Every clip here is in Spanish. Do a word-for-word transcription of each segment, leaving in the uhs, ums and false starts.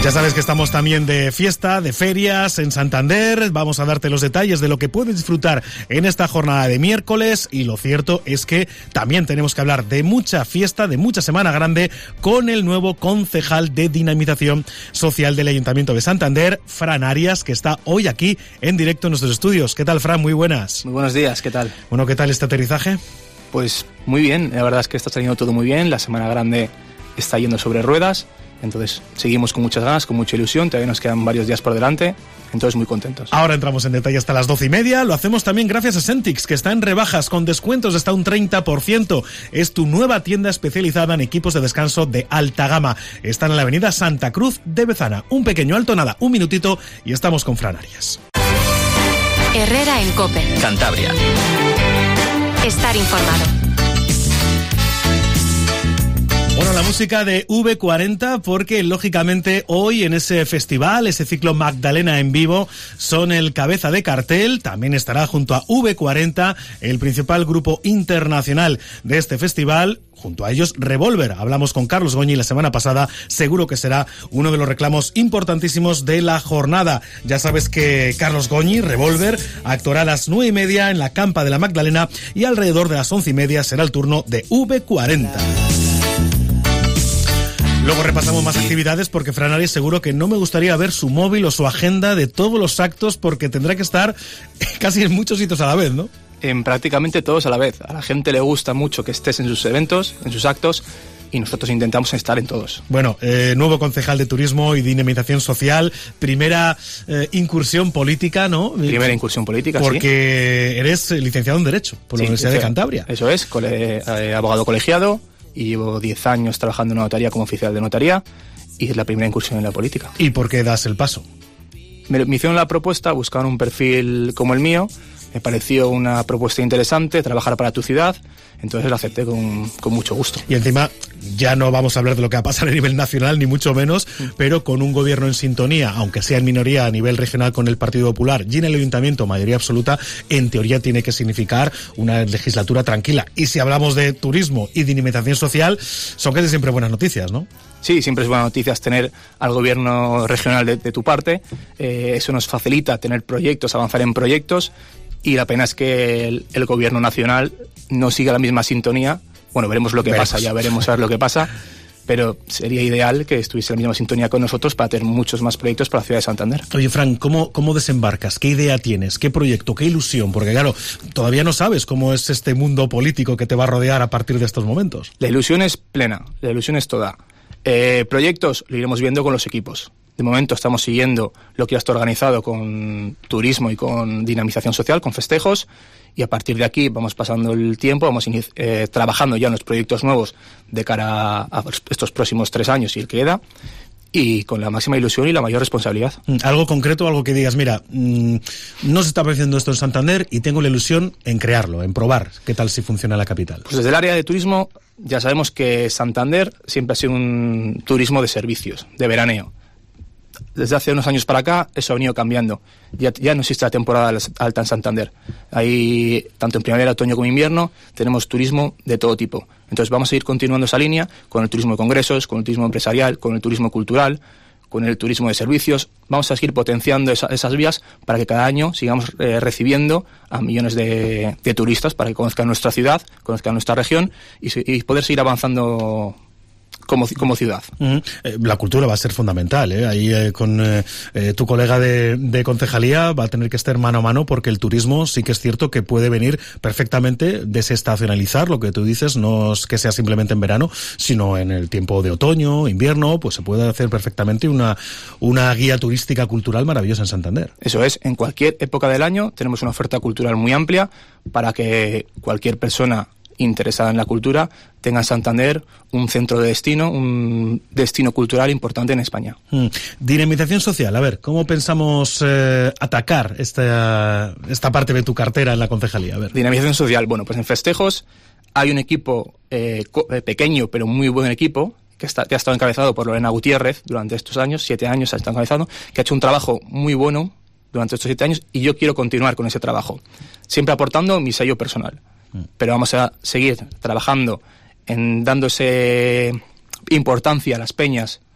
Ya sabes que estamos también de fiesta, de ferias en Santander. Vamos a darte los detalles de lo que puedes disfrutar en esta jornada de miércoles. Y lo cierto es que también tenemos que hablar de mucha fiesta, de mucha Semana Grande, con el nuevo concejal de Dinamización Social del Ayuntamiento de Santander, Fran Arias, que está hoy aquí en directo en nuestros estudios. ¿Qué tal, Fran? Muy buenas. Muy buenos días, ¿qué tal? Bueno, ¿qué tal este aterrizaje? Pues muy bien, la verdad es que está saliendo todo muy bien. La Semana Grande está yendo sobre ruedas. Entonces seguimos con muchas ganas, con mucha ilusión, todavía nos quedan varios días por delante, entonces muy contentos. Ahora entramos en detalle hasta las doce y media, lo hacemos también gracias a Sentix, que está en rebajas con descuentos de hasta un treinta por ciento. Es tu nueva tienda especializada en equipos de descanso de alta gama. Está en la avenida Santa Cruz de Bezana. Un pequeño alto, nada, un minutito y estamos con Fran Arias. Herrera en COPE. Cantabria. Estar informado. Bueno, la música de V cuarenta, porque lógicamente hoy en ese festival, ese ciclo Magdalena en vivo, son el cabeza de cartel. También estará junto a V cuarenta el principal grupo internacional de este festival. Junto a ellos, Revolver. Hablamos con Carlos Goñi la semana pasada. Seguro que será uno de los reclamos importantísimos de la jornada. Ya sabes que Carlos Goñi, Revolver, actuará a las nueve y media en la Campa de la Magdalena y alrededor de las once y media será el turno de V cuarenta. Luego repasamos más actividades porque Fran Arias seguro que no me gustaría ver su móvil o su agenda de todos los actos porque tendrá que estar casi en muchos sitios a la vez, ¿no? En prácticamente todos a la vez. A la gente le gusta mucho que estés en sus eventos, en sus actos, y nosotros intentamos estar en todos. Bueno, eh, nuevo concejal de Turismo y Dinamización Social, primera eh, incursión política, ¿no? Primera incursión política, porque sí. Porque eres licenciado en Derecho por la sí, Universidad de Cantabria. Eso es, cole, eh, abogado colegiado. Y llevo diez años trabajando en una notaría como oficial de notaría y es la primera incursión en la política. ¿Y por qué das el paso? Me, me hicieron la propuesta, buscaban un perfil como el mío, me pareció una propuesta interesante, trabajar para tu ciudad, entonces la acepté con, con mucho gusto. Y encima, ya no vamos a hablar de lo que va a pasar a nivel nacional, ni mucho menos, mm. pero con un gobierno en sintonía, aunque sea en minoría a nivel regional con el Partido Popular y en el Ayuntamiento mayoría absoluta, en teoría tiene que significar una legislatura tranquila. Y si hablamos de turismo y dinamización social, son casi siempre buenas noticias, ¿no? Sí, siempre es buena noticia tener al gobierno regional de, de tu parte, eh, eso nos facilita tener proyectos, avanzar en proyectos, y la pena es que el, el gobierno nacional no siga la misma sintonía. Bueno, veremos lo que veremos. pasa, ya veremos a ver lo que pasa, pero sería ideal que estuviese en la misma sintonía con nosotros para tener muchos más proyectos para la ciudad de Santander. Oye, Fran, ¿cómo, cómo desembarcas? ¿Qué idea tienes? ¿Qué proyecto? ¿Qué ilusión? Porque claro, todavía no sabes cómo es este mundo político que te va a rodear a partir de estos momentos. La ilusión es plena, la ilusión es toda. Eh, proyectos lo iremos viendo con los equipos. De momento estamos siguiendo lo que ya está organizado con turismo y con dinamización social, con festejos, y a partir de aquí vamos pasando el tiempo, vamos eh, trabajando ya en los proyectos nuevos de cara a estos próximos tres años y el que queda, y con la máxima ilusión y la mayor responsabilidad. Algo concreto, algo que digas, mira, mmm, no se está apareciendo esto en Santander y tengo la ilusión en crearlo, en probar qué tal si funciona en la capital. Pues desde el área de turismo ya sabemos que Santander siempre ha sido un turismo de servicios, de veraneo. Desde hace unos años para acá eso ha venido cambiando. Ya, ya no existe la temporada alta en Santander. Ahí, tanto en primavera, otoño como invierno, tenemos turismo de todo tipo. Entonces vamos a ir continuando esa línea con el turismo de congresos, con el turismo empresarial, con el turismo cultural, con el turismo de servicios. Vamos a seguir potenciando esa, esas vías para que cada año sigamos eh, recibiendo a millones de, de turistas para que conozcan nuestra ciudad, conozcan nuestra región y, y poder seguir avanzando Como, como ciudad. Uh-huh. Eh, la cultura va a ser fundamental, ¿eh? Ahí eh, con eh, eh, tu colega de, de concejalía va a tener que estar mano a mano porque el turismo sí que es cierto que puede venir perfectamente desestacionalizar, lo que tú dices, no es que sea simplemente en verano, sino en el tiempo de otoño, invierno, pues se puede hacer perfectamente una, una guía turística cultural maravillosa en Santander. Eso es, en cualquier época del año tenemos una oferta cultural muy amplia para que cualquier persona interesada en la cultura tenga en Santander un centro de destino, un destino cultural importante en España. Mm. Dinamización social, a ver, ¿cómo pensamos eh, atacar esta, esta parte de tu cartera en la concejalía? A ver. Dinamización social, bueno, pues en festejos hay un equipo eh, co- eh, pequeño pero muy buen equipo que, está, que ha estado encabezado por Lorena Gutiérrez durante estos años, siete años ha estado encabezado, que ha hecho un trabajo muy bueno durante estos siete años y yo quiero continuar con ese trabajo, siempre aportando mi sello personal. Pero vamos a seguir trabajando en dándose importancia a las peñas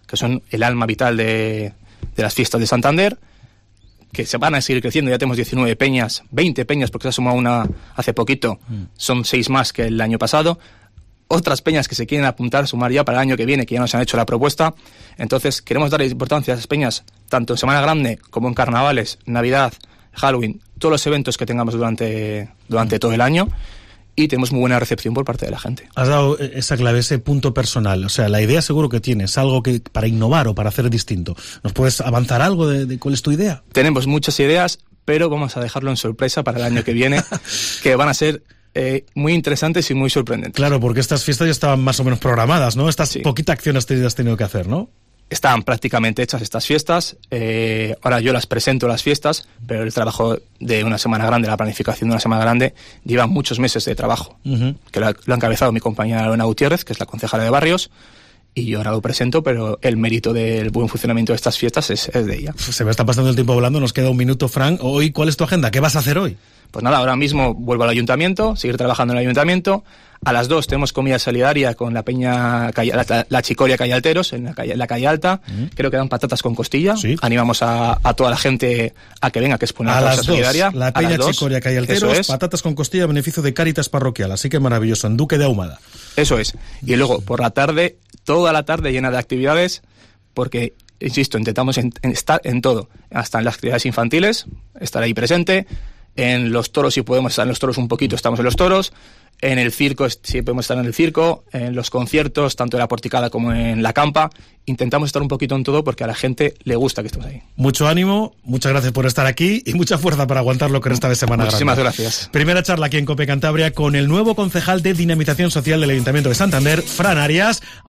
que son el alma vital de, de las fiestas de Santander, que se van a seguir creciendo. Ya tenemos diecinueve peñas, veinte peñas, porque se ha sumado una hace poquito, son seis más que el año pasado. Otras peñas que se quieren apuntar, sumar ya para el año que viene, que ya nos han hecho la propuesta. Entonces, queremos darle importancia a esas peñas, tanto en Semana Grande como en carnavales, Navidad, Halloween, todos los eventos que tengamos durante, durante todo el año. Y tenemos muy buena recepción por parte de la gente. Has dado esa clave, ese punto personal. O sea, la idea seguro que tienes, algo que para innovar o para hacer distinto. ¿Nos puedes avanzar algo de, de cuál es tu idea? Tenemos muchas ideas, pero vamos a dejarlo en sorpresa para el año que viene, que van a ser eh, muy interesantes y muy sorprendentes. Claro, porque estas fiestas ya estaban más o menos programadas, ¿no? Estas sí. Poquita acción has tenido, has tenido que hacer, ¿no? Están prácticamente hechas estas fiestas, eh, ahora yo las presento las fiestas, pero el trabajo de una Semana Grande, la planificación de una Semana Grande, lleva muchos meses de trabajo, uh-huh. que lo ha, lo ha encabezado mi compañera Lorena Gutiérrez, que es la concejala de barrios, y yo ahora lo presento, pero el mérito del buen funcionamiento de estas fiestas es, es de ella. Se me está pasando el tiempo volando, nos queda un minuto, Fran. Hoy, ¿cuál es tu agenda? ¿Qué vas a hacer hoy? Pues nada, ahora mismo vuelvo al ayuntamiento, seguir trabajando en el ayuntamiento. A las dos tenemos comida solidaria con la peña, la, la Chicoria Calle Alteros, en la calle, en la calle Alta. Mm. Creo que dan patatas con costilla. ¿Sí? Animamos a, a toda la gente a que venga, que es por una causa solidaria. La peña Chicoria Calle Alteros, es. Patatas con costilla a beneficio de Cáritas Parroquial. Así que maravilloso, en Duque de Ahumada. Eso es. Y luego, por la tarde, toda la tarde llena de actividades, porque, insisto, intentamos en, en estar en todo. Hasta en las actividades infantiles, estar ahí presente. En los toros, si podemos estar en los toros un poquito, estamos en los toros. En el circo, si podemos estar en el circo. En los conciertos, tanto en la Porticada como en la Campa. Intentamos estar un poquito en todo porque a la gente le gusta que estemos ahí. Mucho ánimo, muchas gracias por estar aquí y mucha fuerza para aguantar lo que resta de Semana Grande. Muchísimas gracias. Primera charla aquí en COPE Cantabria con el nuevo concejal de Dinamización Social del Ayuntamiento de Santander, Fran Arias.